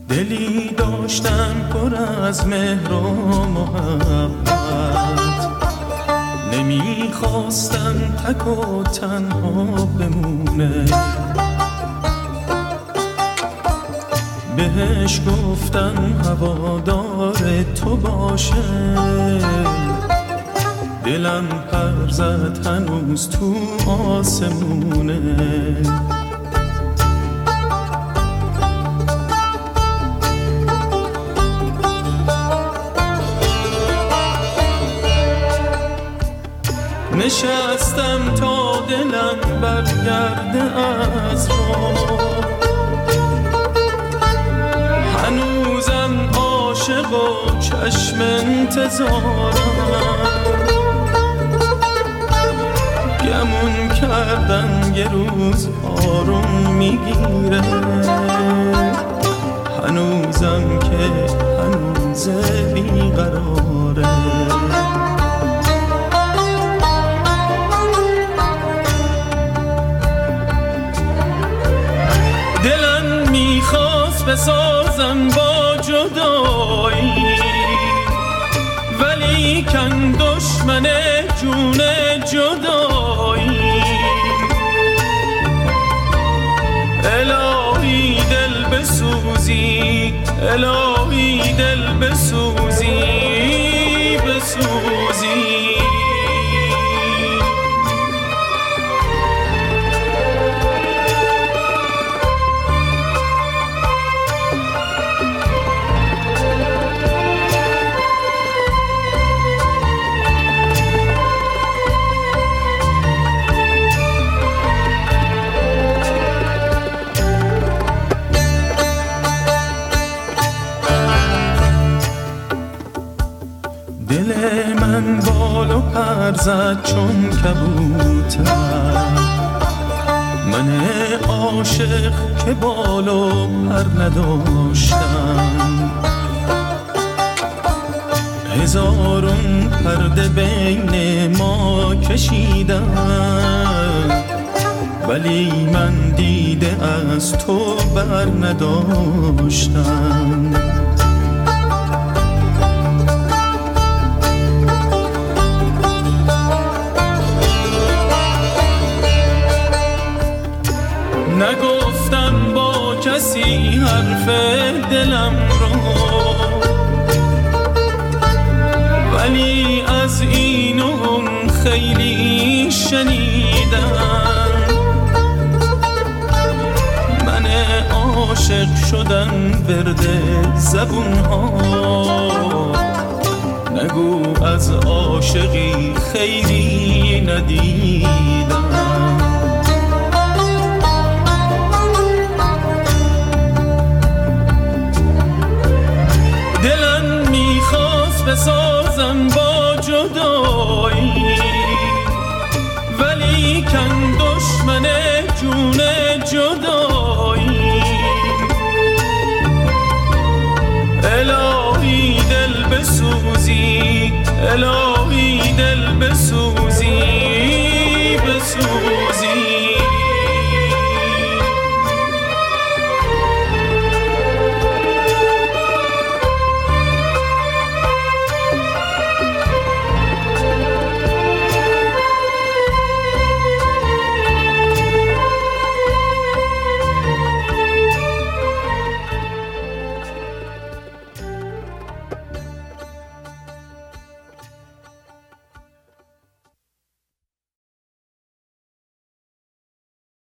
دلی داشتم پر از مهر و محبت، نمیخواستم تک و تنها بمونه. بهش گفتم هوادار تو باشه، دلم پر زد هنوز تو آسمونه. نشستم تا دلم برگرده از رو، هنوزم عاشق و چشم انتظارم. گمون کردم یه روز آروم میگیره، هنوزم که هنوز بیقراره. دلم میخواست بسازم با جدایی، ولی کن دشمن جون جدایی. الهی دل بسوزی، الهی دل بسوزی، بسوزی. دل من بال و پر زد چون کبوتر، من عاشق که بال و پر نداشتم. هزارون پرده بین ما کشیدم، ولی من دیده از تو بر نداشتم. نگفتم با کسی حرف دلم رو، ولی از این و اون خیلی شنیدم. من عاشق شدم ورد زبون ها، نگو از عاشقی خیلی ندیدم. دلم میخواست بسازم با جدایی، ولی کن دشمن جون جدایی. الهی دل بسوزی، الهی